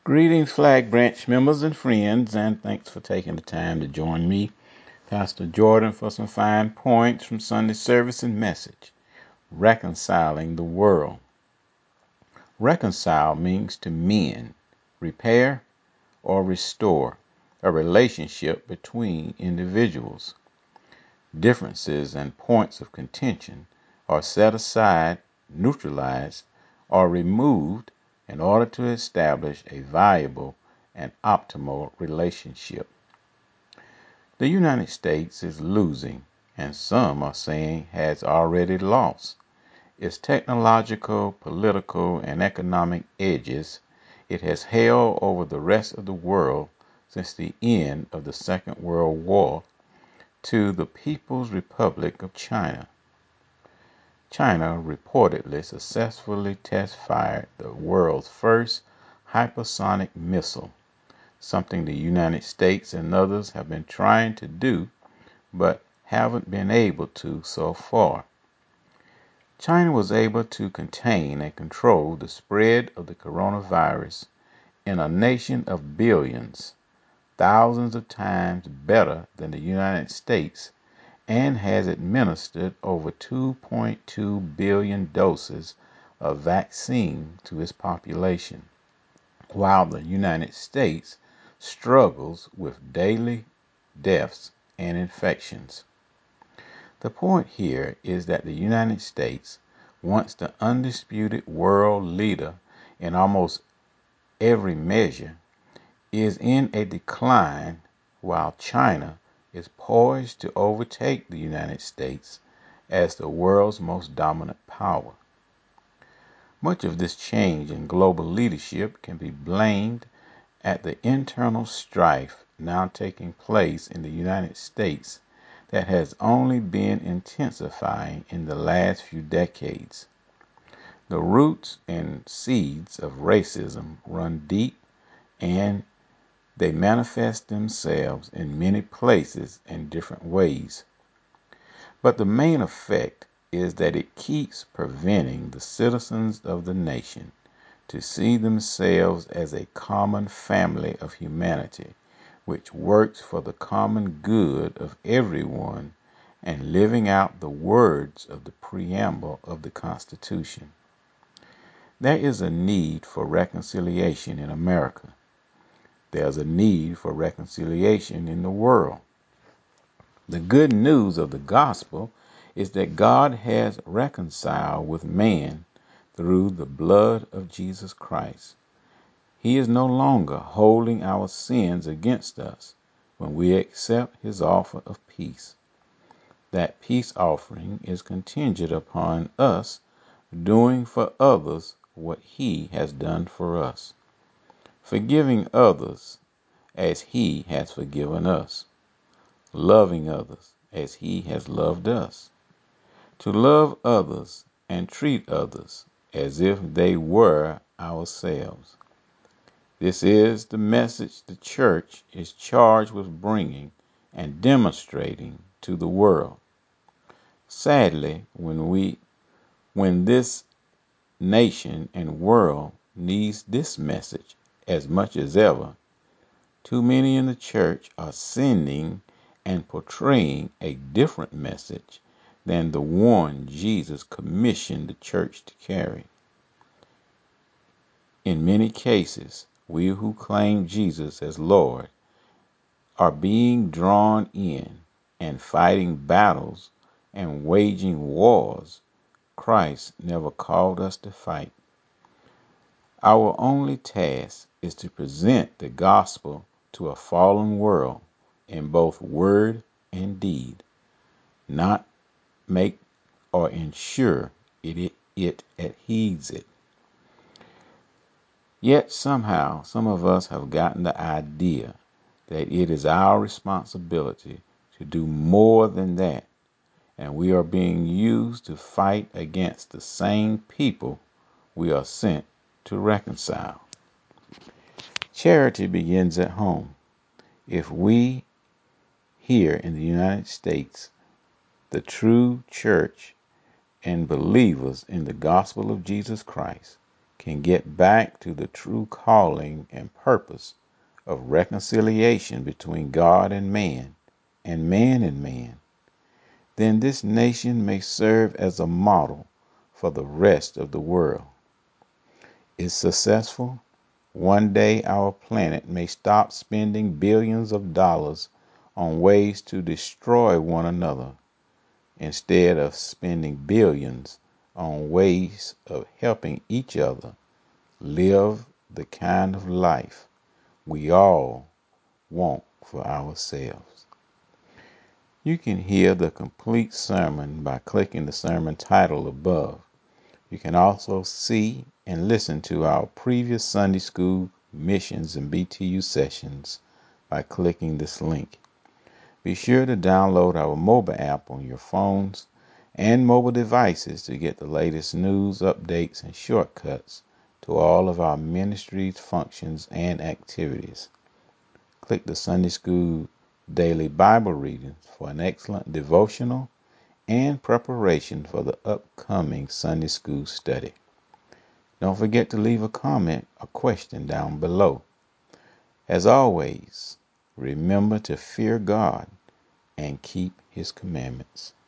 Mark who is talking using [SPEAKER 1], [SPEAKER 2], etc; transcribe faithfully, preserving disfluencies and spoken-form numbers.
[SPEAKER 1] Greetings, Flag Branch members and friends, and thanks for taking the time to join me, Pastor Jordan, for some fine points from Sunday service and message. Reconciling the world. Reconcile means to mend, repair, or restore a relationship between individuals. Differences and points of contention are set aside, neutralized, or removed in order to establish a viable and optimal relationship. The United States is losing, and some are saying has already lost, its technological, political, and economic edges it has held over the rest of the world since the end of the Second World War to the People's Republic of China. China reportedly successfully test-fired the world's first hypersonic missile, something the United States and others have been trying to do but haven't been able to so far. China was able to contain and control the spread of the coronavirus in a nation of billions, thousands of times better than the United States, and has administered over two point two billion doses of vaccine to its population, while the United States struggles with daily deaths and infections. The point here is that the United States, once the undisputed world leader in almost every measure, is in a decline, while China is poised to overtake the United States as the world's most dominant power. Much of this change in global leadership can be blamed at the internal strife now taking place in the United States that has only been intensifying in the last few decades. The roots and seeds of racism run deep, and they manifest themselves in many places in different ways. But the main effect is that it keeps preventing the citizens of the nation to see themselves as a common family of humanity, which works for the common good of everyone and living out the words of the preamble of the Constitution. There is a need for reconciliation in America. There's a need for reconciliation in the world. The good news of the gospel is that God has reconciled with man through the blood of Jesus Christ. He is no longer holding our sins against us when we accept his offer of peace. That peace offering is contingent upon us doing for others what he has done for us, forgiving others as he has forgiven us, loving others as he has loved us, to love others and treat others as if they were ourselves. This is the message the church is charged with bringing and demonstrating to the world. Sadly, when we when this nation and world needs this message as much as ever, too many in the church are sending and portraying a different message than the one Jesus commissioned the church to carry. In many cases, we who claim Jesus as Lord are being drawn in and fighting battles and waging wars Christ never called us to fight. Our only task is to present the gospel to a fallen world in both word and deed, not make or ensure it, it, it adheres it. Yet somehow some of us have gotten the idea that it is our responsibility to do more than that, and we are being used to fight against the same people we are sent to reconcile. Charity begins at home. If we here in the United States, the true church and believers in the gospel of Jesus Christ, can get back to the true calling and purpose of reconciliation between God and man, and man and man, then this nation may serve as a model for the rest of the world. If successful, one day our planet may stop spending billions of dollars on ways to destroy one another, instead of spending billions on ways of helping each other live the kind of life we all want for ourselves. You can hear the complete sermon by clicking the sermon title above. You can also see and listen to our previous Sunday School missions and B T U sessions by clicking this link. Be sure to download our mobile app on your phones and mobile devices to get the latest news, updates, and shortcuts to all of our ministries, functions, and activities. Click the Sunday School Daily Bible Readings for an excellent devotional and preparation for the upcoming Sunday School study. Don't forget to leave a comment or question down below. As always, remember to fear God and keep His commandments.